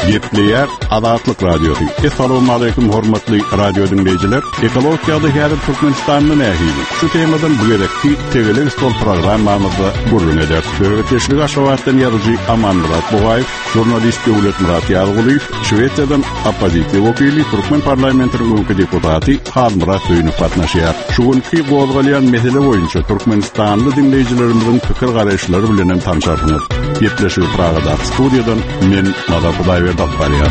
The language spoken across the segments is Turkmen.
Gepleyer Azatlyk Radiosu. Assalamu alaykum hormatly radio dinleyijiler. Ekologiyada häzir Türkmenistanyň nähili. Şu temadan bu gerekli tegelen stol programmamyzda gurrun eder. Söhbetleşlik aşawatdan ýazyjy Amanmurat Bogaýew, jurnalist Döwlet Murat Ýalygolyw, Şwediýadan opozisiýa wekili Türkmen parlamentarynyň öňkü deputaty Halmurat Söýnüp gatnaşýar. Şu günki gowgalýan mesele boýunça Türkmenistanly dinleyijilerimizin pikir garaşlary bilen tanışarsınız. Gepleşik Pragada studiýadan men Nazar Hudaýberdi barýar.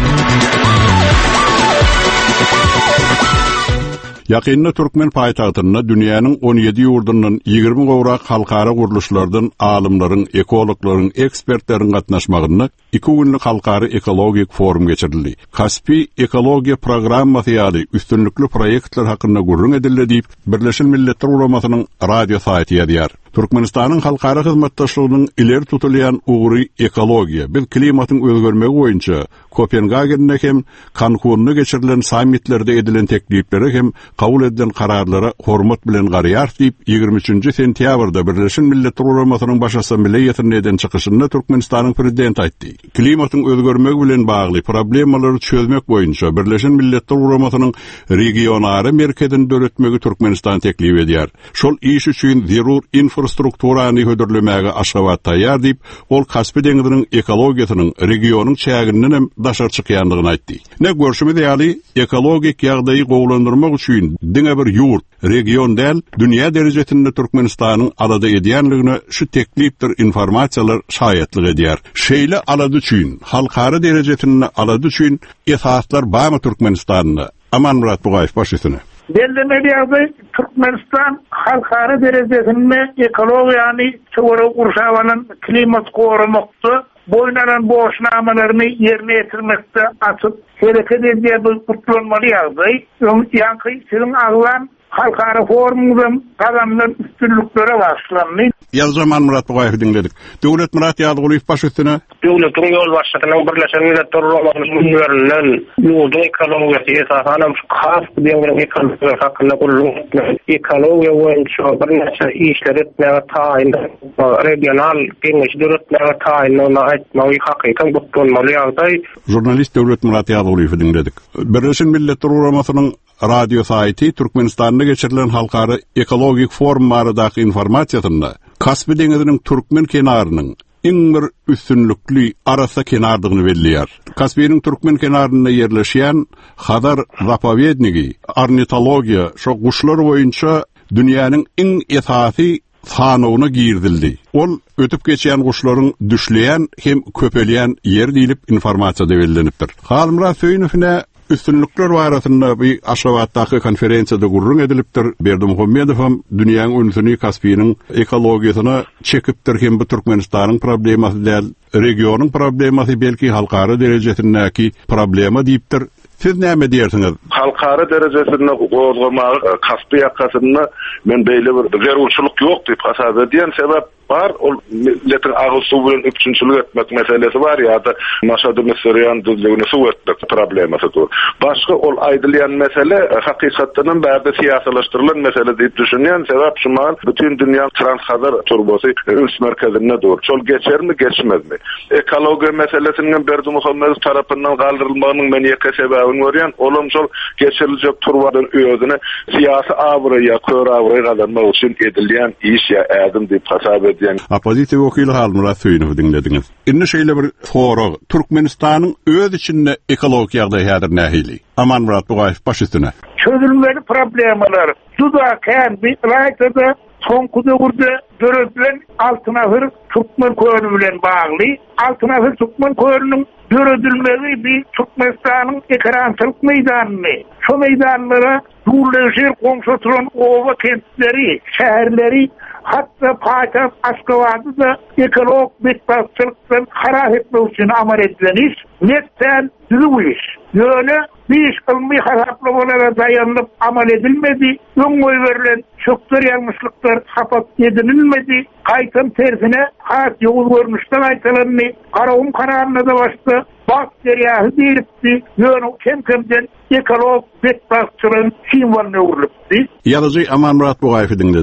Ýakynda Türkmen paýtagtyna dünýäniň 17 ýurdundan 20 gowrak halkara guruluşlardan alymlaryň, ekologlaryň, ekspertleriň gatnaşmagyny 2 günlük halkara ekologik forum geçirildi. Kaspi ekologiýa programmasy ýaly üstünlükli proýektler hakynda gurrun edildi diýip Birleşen Milletler Uguramasynyň radio saýty ýazýar. Türkmenistanyň halkara hyzmatdaşlygynyň ileri tutulýan ugry ekologiýa, bil klimatyň özgermegi boýunça Kopenhagende hem Cancun'da geçirilen sammitlerde edilen tekliflere hem kabul edilen kararlara hormat bilen garayar deyip 23. sentyabrda Birleşen Milletler Uguramasynyň baş assambleýasyna eden çykyşynda Türkmenistanyň prezidenti aýtdy. Klimatyň özgermegi bilen bagly problemalary çözmek boýunça Birleşen Milletler Uguramasynyň regionary merkezini döretmegi Türkmenistan teklif edýär. Şol iş üçin zerur infrastrukturany hödürlemege aşgabat taýýar diýip ol Kaspy deňiziniň ekologiýasynyň regionyň çägininden hem daşar çykýandygyny aýtdy. Ne görüşmede ýaly ekologik ýagdaýy gowlandyrmak üçin diňe bir ýurt, region däl, dünýä derejesinde Türkmenistanyň alada edýänligine şu teklifdir informasiýalar şaýatlyk edýär. Şeýle alada üçin, halkara derejesinde alada üçin esaslar barmy Türkmenistanyna? Amanmurat Bogaýew başysyny. Bellemeli Türkmenistan halkara derejesinde ekologiýany çogara urşawanyň klimat gorumakda boynanan boşnamalaryny ýerine ýetirmekde açyp hereket edýär bir gutlanmaly ýagdaý. Ýa-ni siziň aglan halkara forumdan adamlar üstünlüklere başlandy. Ýazman Murat Bogaýew dinledik. Döwlet Murat Ýalygolyw başysyny. Döwletiň ýol başçysynyň Birleşen Milletler Uguramasynyň ýolda ekologiýasy esasanam has diýen ekologiýa hakynda gurulmak, ekologiýa boýunça bir näçe işler etmäge taýin, regional geňeş döwletlerge taýin aýtmagy hakykan gutlanmaly ýagdaý. Jurnalist Döwlet Murat Ýalygolyw dinledik. Birleşen Milletler Uguramasynyň radio saýty Türkmenistanda geçirilen halkara ekologik forumlarydaky informasiýasyny Kaspy deňiziniň Türkmen kenarynyň iň bir üstünlükli arasa kenardygyny belliýär. Kaspynyň Türkmen kenaryna ýerleşýän Hadar zapowiednigi, ornitologiýa, şo guşlar boýunça dünýäniň iň esasy fanowyna girdildi. Ol ötüp geçýän guşlaryň düşleýän hem köpelýän ýer diýilip informasiýa berillenipdir. Halmurat Söýnüpne üstünlükler barasynda bir aşgabatdaky konferensiýada gurrun edilipdir. Berdimuhammedow hem dünýäniň öňsüni Kaspynyň ekologiýasyna çekipdir hem bu Türkmenistanyň problemasy däl, regionyň problemasy belki halkara derejesindäki problema diýipdir. Siz näme diýersiňiz? Halkara derejesinde gowurmagy Kaspy ýakasyna men beýle bir zerurçylyk ýok diýip hasap edýän sebäp var. Ol milletin agyl suw bilen üçünçilik etmek meselesi var ýa-da maşady Mesirýan düzlegine suw etmek problemasy dur. Başga ol aýdylýan mesele hakykatdan bärde siýasalaşdyrylan mesele diýip düşünýän sebäp şuman bütün dünýä transhazar turbosy üns merkezinde dur. Şol geçermi, geçmezmi? Ekologiýa meselesiniň Berdimuhammedow tarapyndan galdyrylmagynyň men ýeke sebäbini görýän, olum şol geçiriljek turbadan özüne siýasy awrya, kör awrya gazanmak üçin edilýän iş ýa ädim diýip hasap edýän. Opozisiýa wekili Halmurat Söýnüp dinlediňiz. Indi şeýle bir forum Türkmenistanyň öz içinde ekologik ýagdaýy häzir nähili? Amanmurat Bogaýew başysyny. Çözülmeli problemalar juda kän bir raýatda soňky döwürde görülen altynahır Türkmen köýüni bilen bagly. Altynahır Türkmen köýüniniň görüldülmegi bir Türkmenistanyň ekrançylyk meýdanyny. Şu meýdanlara ýurleşir komşutulan owa kentleri, şäherleri, hatta paýtagt Aşgabatda ekolog betbaşçylykdan harap etmek üçin amal edilen iş, netden düzgün iş. Ýöne bir ilmi haraplamalara dayanıp amal edilmedi, öňe berilen çökler ýalňyşlyklar hapat edilmedi, gaýtan tersine hat ýol görmüşden aýtylany, garawum kanaryna da başda bakteriýa diýipdi, ýöne kemkemden ekolog betbaşçylygyň simwolyny urulypdy. Ýazyjy Amanmurat Bogaýew dinlediňiz.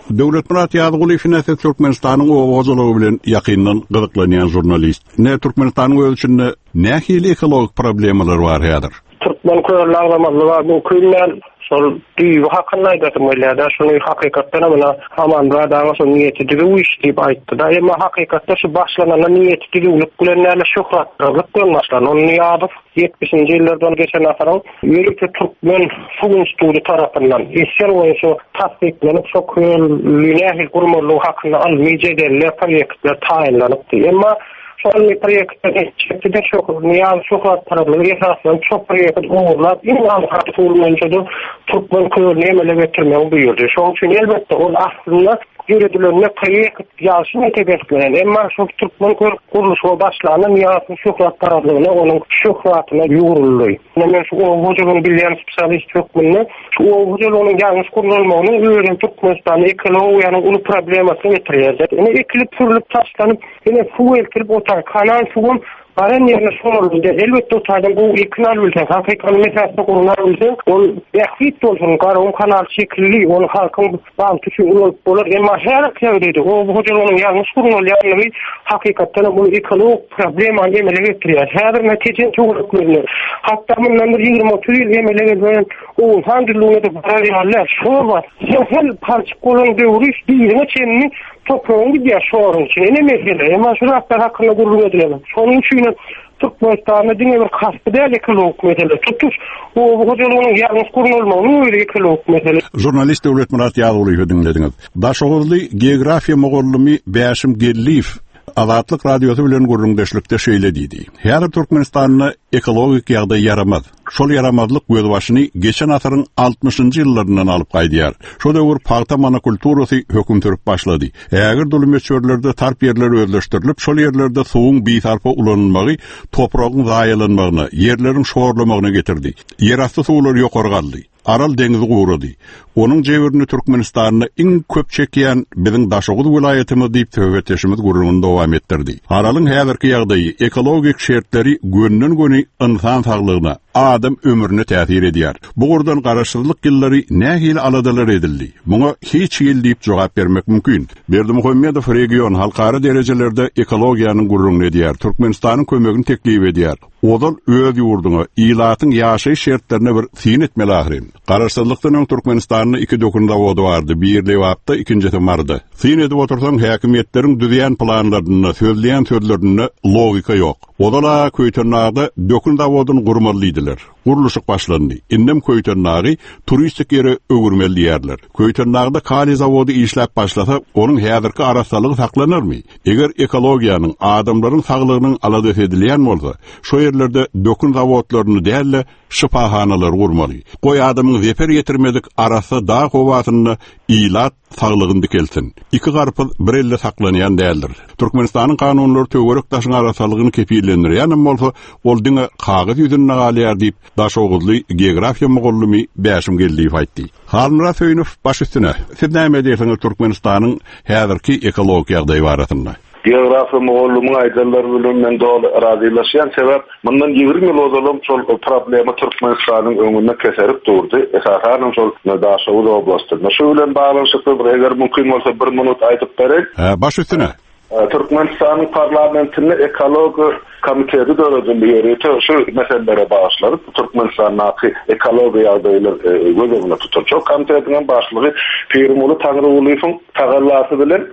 Döwlet Murat Ýazyguly Finese Türkmenistanyň owozulugy bilen ýakyndan gyzyklanýan jurnalist. Ne Türkmenistanyň ölçünde nähili ekologik problemalar bar häzir? Türkmen köýlerlerinde var bu köýler sol diýip hakynda aýdym bolýar. Şunu hakykatdan ama haman radana şol niýeti diýip işdiýip aýtdy. Da emma hakykatda şu başlanan niýeti diýip bilen näle şöhratlyk bolmaşlar. Onu ýadyp 70-nji ýyllardan geçen asaryň ýörekde Türkmen Suw Instituty tarapyndan isler boýunça tasdiklenip şu köýlüne gurmalyk hakynda almy jederler proýektler taýinlanypdy. Emma şol proýektde çekde çok niýal şöhrat tarapyndan esaslan çok proýekt uğurlap inanç hatırlanýança da Türkmen köýlerini emele getirmek buyurdy. Şoň üçin elbetde ol aslında ýüredilenme proýekt ýaşyny tebessüm. Emma şu Türkmen kuruluşy başlanan ýa-da şöhrat tarapyndan onun şöhratyna ýuruldy. Näme şu hojanyň bilýän spesialist Türkmenler şu hojanyň ýalnys kurulmagyny öýren Türkmenistanyň ekologiýanyň uly problemasyny getirýär. Ene ekilip türlüp taşlanyp ene suw elkirip otar kanal suwun Aran yerine soruldu. Elbette otadan bu iknal ülken, hakikaten mesafede kurulan ülken, ol yakfit olsun, karın kanal şekilli, onu halkın bağım tüşü ulup olur. Ama her kevdeydi. O hocaların yanlış kurulun yanlığı hakikaten bunu ekolog problem emele getiriyor. Her netice çok önemli. Hatta bundan 20-30 yıl emele getiriyor. O handilluğuna da paralyaller. Şu var. Her parçık kolun devriş değiline çenini toprağın gidiyor sorun için. Ne mesele? Ama şu raftar hakkında gurur edilemez. Sonun için Türkmenistan'da dine bir kastı değil ekolog mesele. Tutuş o hocaların yalnız kurulmagyny öyle ekolog mesele. Jurnalist Döwlet Murat Ýazyguly dinlediňiz. Daşoğuzly geografiýa mogollumy Bäşim Gelliýew Azatlyk radiosu bilen gurrundaşlykda şeýle diýdi. Häzir Türkmenistanyň ekologik ýagdaý yaramaz. Şol yaramazlyk göz başyny geçen asaryň 60-njy ýyllaryndan alyp gaýdýar. Şo döwür paýta monokulturasy höküm türüp başlady. Ägir dolumeçörlerde tarp ýerler özleşdirilip, şol ýerlerde suwuň bitarpa ulanmagy, topragyň zaýalanmagyna, ýerleriň şorlamagyna getirdi. Ýerasty suwlar ýokargaldy. Aral deňizi gowrady. Onuň jewerini Türkmenistanyň iň köp çekýän biziň Daşoğuz vilayetimiz diýip töweteşimiz gurrundan dowam etdirdi. Aralyň häzirki ýagdaýy ekologik şertleri gönnen-göni insan saglygyna, adam ömrüne täsir edýär. Bu gurdan garaşsyzlyk ýyllary nähili aladalar edildi. Muňa hiç ýyl diýip jogap bermek mümkin. Berdimuhammedow region halkara derejelerde ekologiýanyň gurrundan edýär. Türkmenistanyň kömegini teklip edýär. Odal öz ýurduňa, ilatyň ýaşaý şertlerine bir syn etmeli ahyrin. Garaşsyzlykdan Türkmenistanyň iki dokunda wody bardy. Biri Lewatda, ikincisi Marda. Syn edip otursaň häkimetleriň düzýän planlaryna, sözleýän sözlerine logika ýok. Odala köýtürnagda dokunda wodyny gurmalydylar. Guruluşyk başlandy. Indem köýtürnagy turistik ýere öwürmeli diýerler. Köýtürnagda kali zawody işläp başlasa, onuň häzirki arasalygy saklanarmy? Eger ekologiýanyň, adamlaryň saglygynyň alady edilýän bolsa, şo ýerlerde dokun zawodlaryny dälle şifahanalar gurmaly. Goý adamyň zeper ýetirmedik arasa dağ howasyny ilat saglygyny kelsin. Iki garpy bir elle saklanýan däldir. Türkmenistanyň kanunlary töwerek daşyň arasalygyny kepillendirýän bolsa, ol diňe kagyz ýüzüne galýar diýip Daşoğuzly geografiýa mogollumy Bäşim Gelliýew aýtdy. Harmra Söýnüf baş üstüne. Siz näme diýersiňiz Türkmenistanyň häzirki ekologik ýagdaýy barasynda? Geografiýa mogollumy aýdylary bilen men dol razylaşýan sebäp mundan 20 ýyl ozalym şol problema Türkmenistanyň öňüne keserip durdy. Esasen şol Daşoğuz oblastyna. Şu bilen baglanşykly eger mümkin bolsa 1 minut aýdyp berek. Baş üstüne. Türkmenistanyň parlamentinde ekologi komitesi döredilýär. Şu meselelere başlaryp Türkmenistanyň ekologiýa ýagdaýlary gözüne tuturjak komitetiň başlygy Pirmuly Taňryulyň tagallasy bilen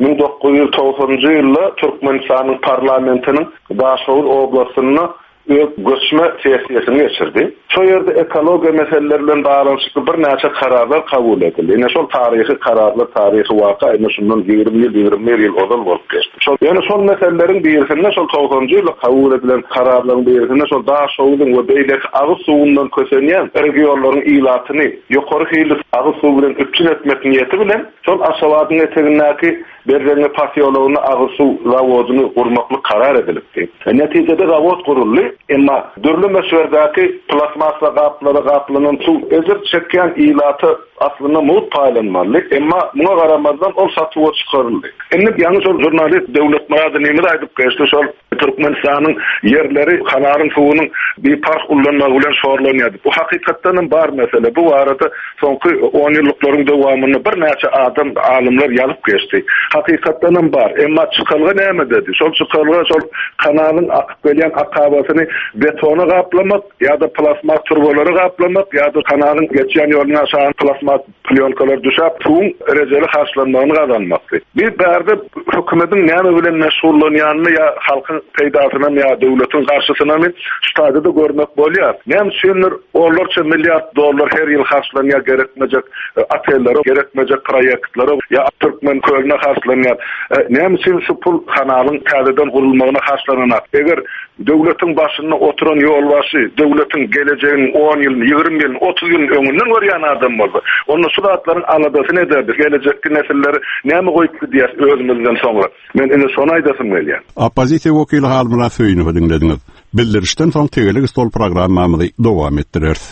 1990-njy ýylda Türkmenistanyň parlamentiniň Daşoğuz oblastyna göçme siyasiyetini geçirdi. Şu ýerde ekologiya meseleleri bilen baglanşykly bir näçe kararlar kabul edildi. Ene şol tarihi kararlar, tarihi waka ene şundan 20 ýyl ozal bolup geçdi. Şol meselelerin birisinde şol 90-njy ýylda kabul edilen kararlaryň birisinde şol Daşoğuzyň we beýlek agyz suwundan kösenýän regionlaryň ilatyny ýokary hyly agyz suw bilen üçin etmek niýeti bilen şol Aşgabatyň etegindäki berrenge pasiyologyny agysu zawodunu gurmakly karar edilipdi. Netijede zawod guruldy, emma dürli meşwerdäki plasmasla gaplanan su ezir çekýän ilaty aslında mut paylanmaly, emma buna garamazdan ol satywa çykaryldy. Indi ýa-ni şol jurnalist döwlet maýanyny aýdyp geçdi, şol Türkmenistanyň yerleri kanaryň suwunyň bir park ullanmagy bilen şorlanýardy. Bu hakykatdan bar mesele. Bu arada soňky 10 ýyllyklaryň dowamyny bir näçe adam alymlar ýazyp geçdi. Hakykatdan bar, emma çykalga näme dedi? Şol çykalga şol kanalyň akyp gelýän akabasyny betona gaplamak ýa-da plasma turbolary gaplamak ýa-da kanalyň geçýän ýoluny aşağı plasma plyonkalar düşäp suwun erejeli haşlanmagyny gazanmakdy. Bir bärde hökümetiň näme bilen meşgullanýanyny ýa halkyň peýdasyna ýa döwletiň garşysyna men ştadyda görmek bolýar. Näme şeýler onlarça milliard dollar her ýyl haşlanýar gerekmejek atellere, gerekmejek proýektlere ýa Türkmen köyüne haşlanýar. Näme şeýle şu pul kanalyň täzeden gurulmagyna haşlanýar. Eger döwletiň başynda oturan ýolbaşy, döwletiň geleceğin 10 ýyl, 20 ýyl, 30 ýyl öňünden görýän adam bolsa, onu suratlaryň aladasyny eder. Gelecekki nesilleri näme goýupdy diýär özümizden soňra. Men ine şonu aýdasym gelýär. Opozisiýa wekili Halmura Söýünow dinlediňiz. Bildirişden soň Tegelik stol programmamyzy dowam etdirýär.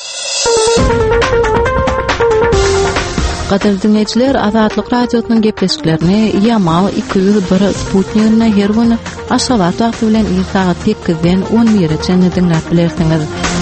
Gader dinleyijiler, Azatlyk radiosynyň gepleşiklerini Yamal 201 Sputnik'ne her gün aşgabat wagty bilen saat 8-den 11-e dinläp bilersiňiz.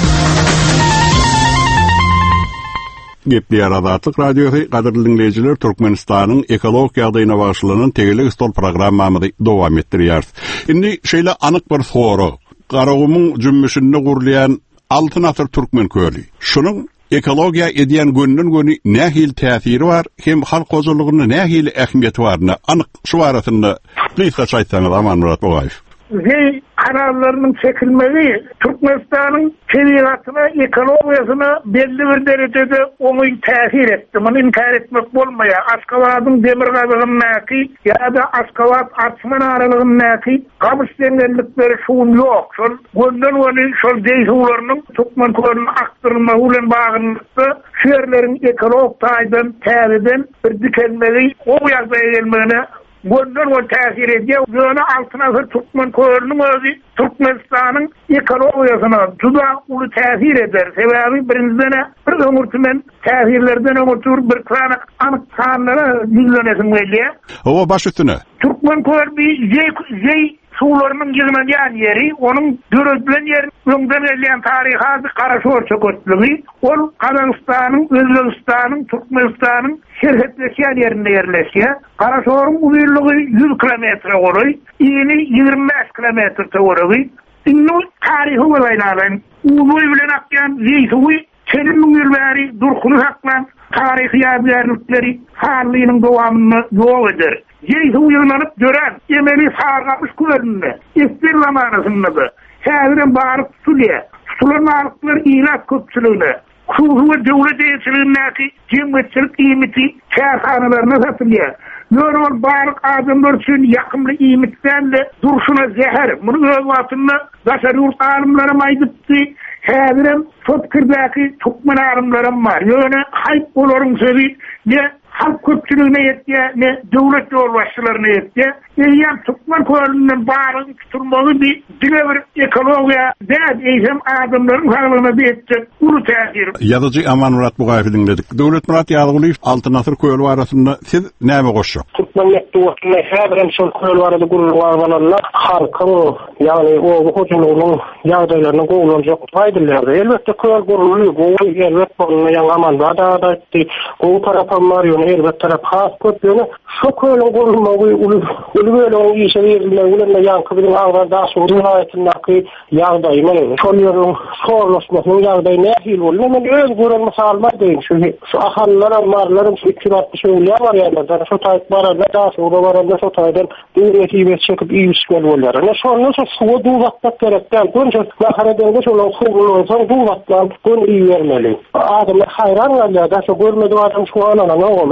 Gepleýär Azatlyk radiosy, gaderli dinleyijiler, Türkmenistanyň ekologik ýagdaýyna bagşlanan Tegelik stol programmamyzy dowam etdirýär. Indi şeýle anyk bir soru. Garagymyň jümmüşinde gurulýan Altyn Asr Türkmen köýli. Şunyň ekologiýa edýän gönnün göni nähil täsiri bar, hem halk ozurlygyna nähil ähmiýeti baryna anyk şu barasynda please gaçaýsaňyz Aman Murat Bogaýew. Ve kararlarının çekilmeli Türkmenistan'ın şeriatına, ekologiyasyna belli bir derecede onu täsir etti. Bunu inkar etmek olmaya. Aşgabat'ın demir gazygyndaky ýa-da Aşgabat Arçman aralygyndaky gamış dengenlikleri şuun yok. Şol gönden onu şol deýsuwlarynyň Türkmen köýüne aktyrmagy bilen baglanykda şu yerlerin ekolog taýdan täzeden bir dikenmeli o ýagdaýa gelmegine gönden o täsir edýär. Ýöne Altyn Asr Türkmen köýüniň özi Türkmenistanyň ekologiyasyna juda uly täsir eder. Sebäbi birinciden bir ömürtümen täsirlerden öňür bir anyk sanlara ýüzlenesiň gelýär. O baş üstüne. Türkmen köýü bir jey suwlarynyň ýygynan ýeri, onuň döredilen ýeri öňden gelýän taryhy Karaşor çökürtlügi, ol Kazakstanyň, Özbekistanyň, Türkmenistanyň şerhetleşýän ýerinde ýerleşýär. Karaşoryň uzunlygy 100 kilometre goly, ýeni 25 kilometre goly. Indi taryhy bilen uly bilen akýan ýeýsuwy çelimiň ýerleri durkuly haklan taryhy ýadygarlykları harlynyň dowamyny ýok eder. Ýeýsuwy ýylanyp gören emeli sargamış köýünde istirlamanysynda häzirem baryp tutulýar. Tutulanmalyklary ýylat köpçüligine Kuhu döwlet ýetirmeki jemgyýetçilik iýmiti çäsanylaryna satylýar. Normal barlyk adamlar üçin ýakymly iýmitlerle durşuna zäher. Muny öz wagtynda daşary ýurt alymlarym aýdypdy. Häzirem Türkmendaky Türkmen alymlarym bar. Ýöne haýp olaryň sözi ne halk köpçüligine ýetýär, ne döwlet ýolbaşçylaryna ýetýär. Ýa Türkmen köýünden baryk turmagy bir diňe ekologiýa däp eýsem adamlaryň halyna beýtjek uly täsir. Ýazyjy Aman Murat Bogaýew dinledik. Döwlet Murat ýazylyp Altyn Asr köýli arasynda siz näme goşjak? Türkmen ýetdiwatly häzirem şol köýli arada gurulýan halkyň, ýagny o hojunyň ýagdaýlaryny gowlanjak faýdalary. Elbetde köýl gurulýar, gowy elbet bolmaly Aman da etdi. O tarapam Marion elbet tarap has köpüne şu köýlüň gurulmagy uly böyle o işe verilmeli, ulanma yankı bilen ağırda sorun ayetindeki ýagdaýyny, şolýaryň sorlaşmasynyň ýagdaýy nähil bolmaly. Men öz gören misallar deýin. Şu ahallara, marlaryň şu 260 öýler bar ýerlerde, şu taýp baranda da sonra baranda şu taýdan döwleti çekip iýişgel bolýar. Ana şonu suwa duwatmak gerekden, önce maharadende şolaň suwlaryň duwatlan gün iýermeli. Adamlar hayran bolýar, şu görmedi adam şu anana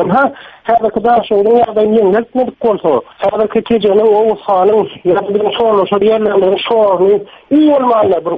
Ha hada kadar şoýdan ýagdaýy ýeňeltmedik bolsa, hada ketjeni o sanyň ýa-da şoňla şoýerlerden şoňy ýolmaýlar bir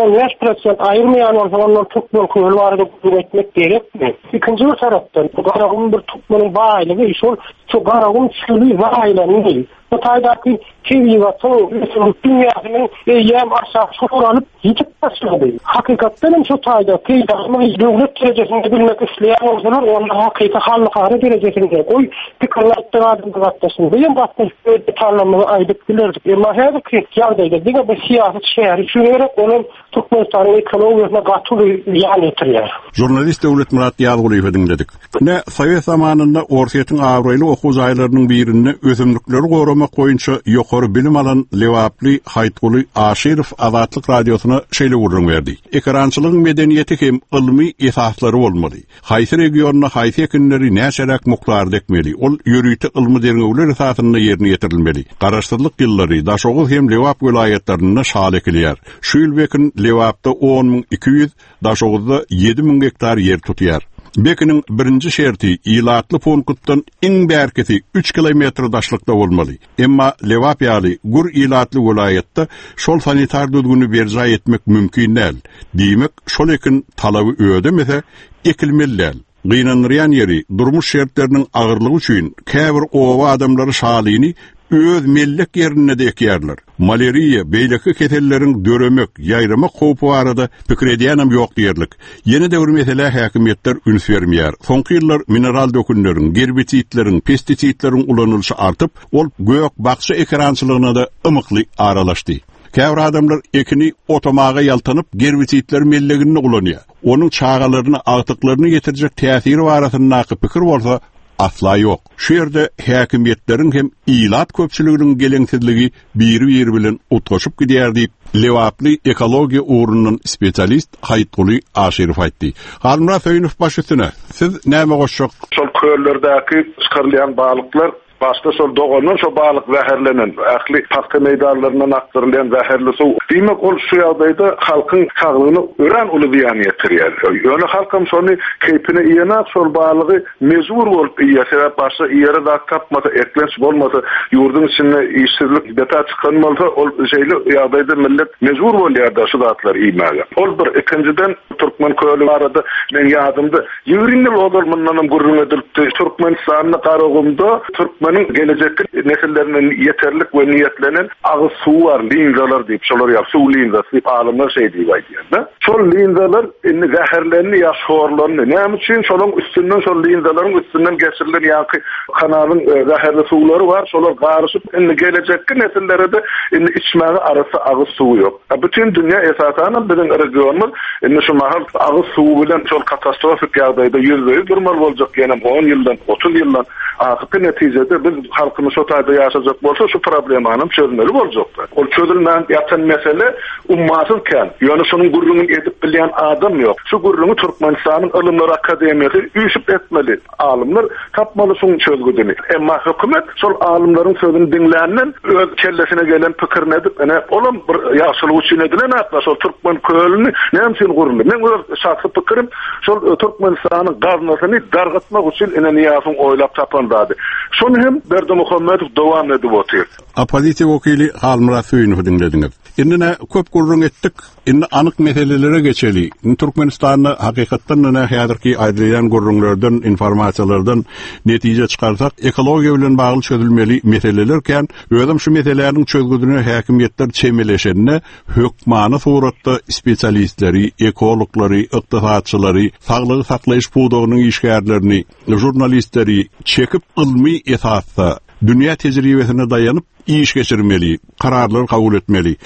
10% aýyrmaýan bolsalar tutmaň köýül barada etmek gerekmi? Ikinji tarapdan garagym bir tutmanyň baýlygy şol şu garagym çyly baýlanyň bu taýdaki kiwiwatı dünýäniň ýem aşağı şuralyp ýitip başlady. Hakykatdan şu taýdaki döwlet derejesinde bilmek isleýän bolsalar onda hakyky halkara derejesinde goý pikirlerden adamdyratdyrsyn. Beýle başga tanlamy aýdyp bilerdik. Emma häzirki ýagdaýda diňe bir siýasat şäheri şüňerek onuň Türkmenistan'ın ekologiýasyna gatyly ýan etirýär. Jurnalist Döwlet Murat Ýazgulyýew dinledik. Ne Sovet zamanynda Orsiýetiň awraýly okuw aýlarynyň birinde ösümlikleri goramak boýunça ýokary bilim alan Lewaply Haýtguly Aşyrow Azatlyk radiosyna şeýle gurrun berdi. Ekrançylygyň medeniýeti hem ilmi esaslary bolmaly. Haýsy regionuna haýsy ekinleri näçerek muklar dekmeli. Ol ýörüýti ilmi derňewler esasyna ýerine ýetirilmeli. Garaşdyrlyk ýyllary Daşoğul hem Lewap welaýetlerinde şal ekilýär. Şu ýylbekin Lewapda 10.200, Daşoğulda 7.000 hektar yer tutýar. Bekinin birinci şerti ilatlı punkutdan in berketi 3 kilometre daşlykda bolmaly. Emma Lewap ýaly gur ilatlı welaýetde şol sanitar düzgünü berja etmek mümkin näl. Diýmek şol ekin talaby ödemese ekilmeliler. Gynanýan ýeri durmuş şertleriniň agyrlygy üçin käbir owa adamlary şalyny öz mellek ýerine de ekýärler. Malariýa, beýleki ketelleriň döremek, ýaýramak howpy barada pikir edýänem ýok diýerlik. Ýene de bir mesele häkimetler üns bermeýär. Soňky ýyllar mineral dökünleriň, gerbitsitleriň, pestitsitleriň ulanylşy artyp, ol gök bakça ekrançylygyna da ymykly aralaşdy. Käbir adamlar ekini otomaga ýaltanyp gerbitsitler mellegini ulanýar. Onuň çağalaryny, agtyklaryny ýetirjek täsiri barasyna pikir bolsa asla yok. Şu yerde häkimetleriň hem ilat köpçüliginiň geleňsizligi biri bilen utgaşyp gidýär diýip Lewaply ekologiýa ugrundan spesialist Haýtguly Aşyrow aýtdy. Halmra Söýnüf başysyna siz näme goşjak? Şol köllerdäki çykyrlayan balyklar başta sol doğanın şu balık zäherlenen, ähli paska meýdanlaryndan aktyrylan zäherli suw. Diýmek ol şu ýagdaýda halkyň saglygyny ören uly ziýan ýetirýär. Ýöne halkym şonu keypine ýenak şol balygy mezur bolup ýaşap başa ýere da tapmasa, eklenç bolmasa, ýurdun içinde işsizlik beta çykan bolsa, ol şeýle ýagdaýda millet mezur bolýar da şu zatlar iýmäge. Ol bir ikinciden Türkmen köýlü arada men ýadymda ýürinli bolmandan gurrun edildi. Türkmenistanyň garagymda Türkmenin gelecek nesillerinin yeterlik ve niyetlenen ağız suw var, linzalar diýip şolar ýa suw linzasy diýip alymlar şey diýip aýdýar. Şol linzalar inni zäherlerini ýa şorlaryny näme üçin şolaryň üstünden şol linzalaryň üstünden geçirilen ýa-ki kanalyň zäherli suwlary var, şolar garyşyp inni gelecek nesillere de inni içmäge arasy ağız suw ýok. Bütün dünýä esasana biziň regionumyz inni şu mahal ağız suw bilen şol katastrofik ýagdaýda ýüzde durmaly boljak ýa-ni 10 ýyldan 30 ýyldan akyty netijede biz halkymyz şu taýda ýaşajak bolsa şu problemanyň çözülmeli boljak. Ol çözülmän ýatan mesele ummatsızken, ýöne şonuň gurruny edip bilýän adam ýok. Şu gurruny Türkmenistanyň Ilymlar Akademiýasy üýşüp etmeli. Alymlar tapmaly şoň çözgüdini. Emma hökümet şol alymlaryň sözüni dinlänmen öz kellesine gelen pikirini edip, ene olam bir ýaşylyk üçin edilen atla şol Türkmen köýlüni näme üçin guruldy? Men öz şahsy pikirim şol Türkmenistanyň gaznasyny dargatmak üçin ene niýasyň oýlap tapandady. Şonu hem Berdimuhammedow dowam edip otyr. Opozisiýa wekili Halmra Söýnüw dinlediňiz. Indi köp gurrun etdik. Indi anyk meselelere geçeli. Türkmenistanyň hakykatdan häzirki aýdylan gurrunlardan, informasiýalardan netije çykarsak, ekologiýa bilen bagly çözülmeli meselelerken, özüm şu meselelerin çözgüdüne häkimetler çemeleşenine hökmany suratda spesialistleri, ekologlary, ykdysatçylary, saglygy saklaýyş puwdagynyň işgärlerini, jurnalistleri çekip ilmi esasda dünya tejribesine dayanıp iş geçirmeli, kararlar kabul etmeli.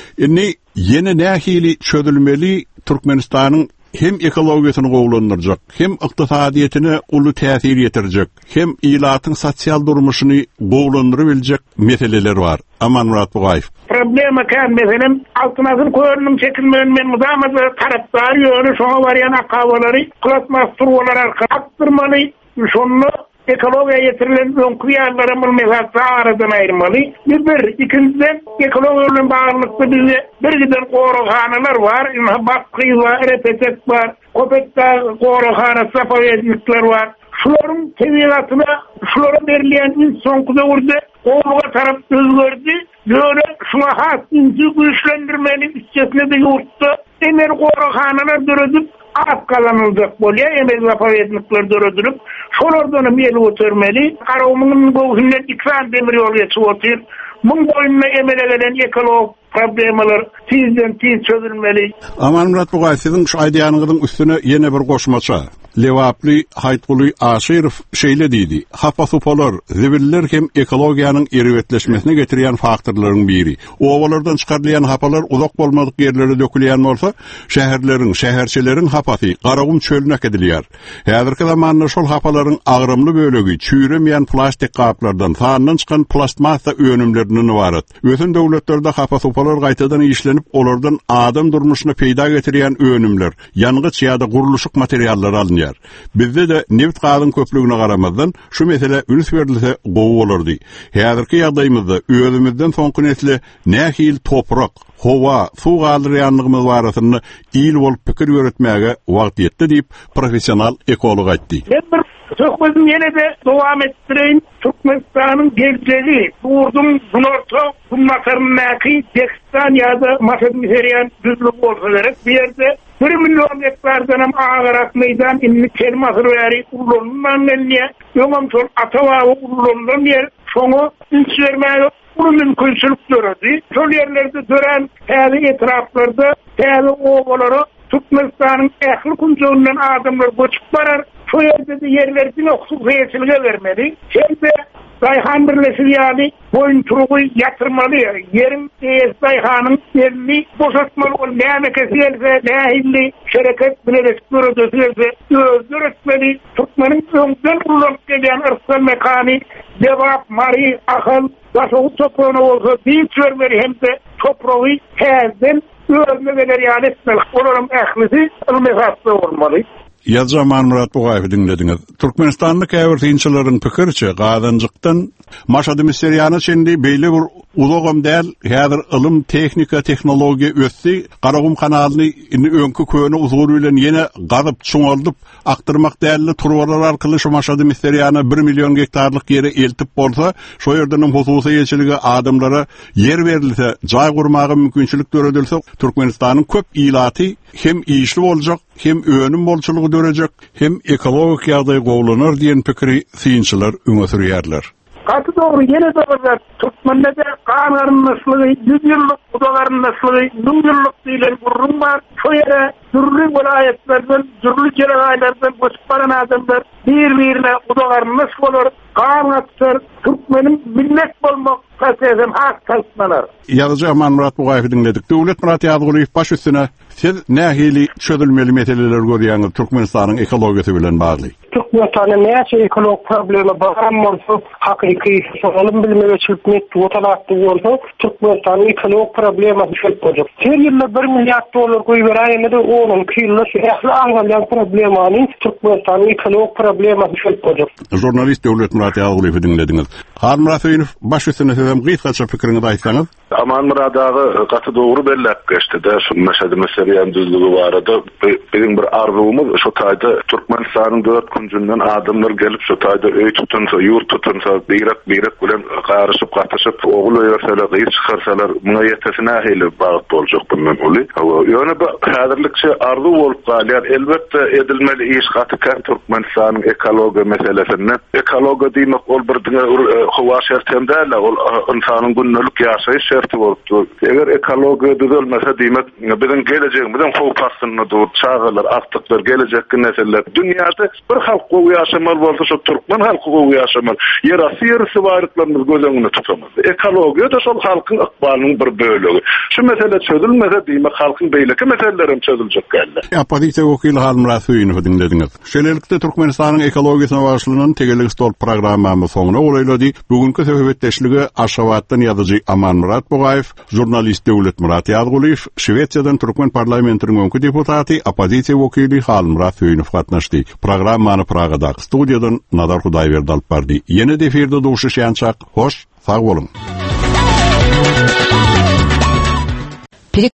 Yeni nähili çözülmeli Türkmenistanyň hem ekologiýasyny gowlandyrjak, hem ykdysadyetine uly täsir ýetirjek, hem ilatyň sosial durmuşyny gowlandyrabiljek meseleler bar. Aman Murat Bugaýew. Problema kan meselem altynazyn köýünün çekilmegini men mudamaza tarapdar ýöne şoňa barýan akabalary, klatmasturwalar arkaly aktyrmaly, şonu ekologiýa ýetirilen öňküýärlere mesajy aradan aýyrmaly. Bir ikinciden ekologiýa bilen baglanykly bir giden goraganalar var, Bakky var, Repetek var, Köpekde goragana sapaýetlikler var. şolaryň tebigatyna, şolara berilen insan kudurdy, oğluğa taraf özgördü. Böyle şuna has inci güçlendirmeni içerisinde de yurttu. Emer Gorakhanlar dörödüp at kalanılacak bolýar, emer zapavetlikler dörödürüp şolardan meli oturmeli. Karawmyň bu hünnet ikram demir ýol geçip otyr. Muň boýuna emele gelen ekolog problemalar tizden tiz çözülmeli. Aman Murat Bugaýew, siziň şu aýdýanyňyzyň üstüne ýene bir goşmaça. Lewaply Haýtguly Aşyrow şeýle diýdi: "Hapasupolar, zibiller hem ekologiýanyň eriwetleşmesine getirýän faktorlaryň biri. Owalardan çykarylýan hapalar uzak bolmadyk ýerlere dökülýän bolsa, şäherleriň, şäherçileriň hapasy Garawum çölüne kedilýär. Häzirki zamanda şol hapalaryň agrymly bölegi çüýremeýän plastik gaplardan, sanyň çykan plastmasa önümlerinden ibaret. Ötün döwletlerde hapasupolar gaýtadan işlenip, olardan adam durmuşyna peýda getirýän önümler, ýangıç ýa-da guruluşyk materiallar alınýar. Bizde de neft gazyň köpligine garamazdan şu mesele ünüs berilse gowy bolardy. Häzirki ýagdaýymyzda özümizden soňky nesle nähil toprak, howa, suw galyrýanlygymyz barasyny ýyl bolup pikir ýöretmäge wagt ýetdi diýip professional ekolog aýtdy. Söhbetin yine de devam ettireyin. Türkmenistan'ın geleceği, Urdun, Bunorto, Bunmakarnaki, Dekistan ya da Makedoniya düzlük olsa gerek. Bir yerde 1 milyon hektardan hem ağarak meydan inni kelime hırveri urlonundan nelliye, yomam sol atavavı urlonundan yer, şonu inç vermeye bunu mümkünçülük görüldü. Şol yerlerde dören təli etraflarda, təli oğuları Türkmenistan'ın ehli kuncuğundan adamlar göçüp barar. Şu yerde de yerlerden oksuz heyetçiliğe vermeli. Şimdi Dayhan birleşiliyali boyun turuğu yatırmalı. Yerin Dayhan'ın yerini boşaltmalı. O ne emekesi else, ne ahilli şereket bilerek görüldüzülse özdür etmeli. Türkmenin önden kullanıp gelen ırsal mekani, cevap, mari, akıl, taşoğu toprağına olsa değil görmeli hem de toprağı herden örmeleri yani etmeli. Onların ehlisi ılmesatlı olmalı. Ýazgy Aman Murat Bugaýew dinlediňiz. Türkmenistanlyk äwirtynçylaryň pikirçe gadanjykdan maşady miserýany çendi beýle bir ulagam däl, häzir ilm, tehnika, tehnologiýa ösdi. Garawum kanalyny öňkü köni uzgury bilen ýene gazyp çuňaldyp aktyrmak dälini turwalar arkaly şu maşady miserýany 1 milyon hektarlyk ýere eltip bolsa, şo ýerden hususy ýeçiligi adamlara yer berilse, jaý gurmagy mümkinçilik görüldülse, Türkmenistanyň köp ilaty hem işli boljak, hem önüm bolçulugy dörecek, hem ekologik ýagdaý gowlanar diýen pikiri synçylar öňe sürýärler. Katı doğru yine doğru Türkmen'de de kanarınlaşlığı, 100 yıllık udalarınlaşlığı, 100 yıllık diýilen gurrum var. Şu yere türlü vilayetlerden, türlü ceraylardan göçüp adamlar bir-birine udalarınlaş olur. Kanatlar Türkmenin millet bolmak kaseten hak kalkmalar. Ýazgy Aman Murat Bugaýew dinledik. Döwlet Murat Ýazgylyň baş üstüne siz nähili çözülmeli meseleler görýäňiz Türkmenistanyň ekologiýasy bilen bagly? Türkmenistan'ın näçe ekolog problemi bagram bolsa, hakyky soňalym bilmege çykmak totalatdy bolsa, Türkmenistanyň ekolog problemi düşüp bolýar. Her ýylda 1 milliard dolar goýberýär, de onun kylly ähli aňlayan problemany Türkmenistanyň ekolog problemi düşüp bolýar. Jurnalist Döwlet Murat Ýazgylyň dinlediňiz. Harun Rasynow baş üstüne sizem gysgaça pikiriňizi aýtsaňyz. Aman Murat ağa gaty dogry bellep geçdi de şu meşhede meselem düzlügi barada benim bir arzumuz şu taýda Türkmenistanyň 4 kunjundan adamlar gelip şu taýda öý tutunsa, ýurt tutunsa, beýrek bilen garyşyp gatyşyp ogul öýerseler, gyç çykarsalar, muňa ýetesine hili bagat boljak bundan uly. Ýöne häzirlikçe arzu bolup galýar. Elbetde edilmeli iş gatykan Türkmenistanyň ekologiýa meselesinde. Ekologiýa diýmek ol bir howa şertinde ol insanyň günlük ýaşaýyş şerti bolupdy. Eger ekologiýa düzelmese diýmek biziň gelejegimizden howpasyny dur, çağalar, aktyklar, gelejekki nesiller. Dünýäde bir halk gowy ýaşamaly bolsa, şu Türkmen halky gowy ýaşamaly. Yer asyrysy baryklaryny göz öňünde tutamaz. Ekologiýa da şol halkyň ykbalynyň bir bölegi. Şu mesele çözülmese diýmek halkyň beýleki meselelerim çözüljek geldi. Opozisiýa wekili Harun Rasynow dinlediňiz. Şeýlelikde Türkmenistan'yň ekologiýasyna baglanýan tegelik stol programmamyz soňuna ulaşdy. Bugünkü söhbetdeşligi Aşgabatdan ýazyjy Aman Murat Bugaýew, jurnalist Döwlet Murat Ýazgyly, Şwetsiýadan Türkmen parlamentiniň öňkü deputaty, opozisiýa wekili Harun Rasynow gatnaşdy. Programmany Pragada studiýadan Nadar Hudaýberdi alyp bardy. Ýene de eferde duşuşýançak. Hoş, sag bolun.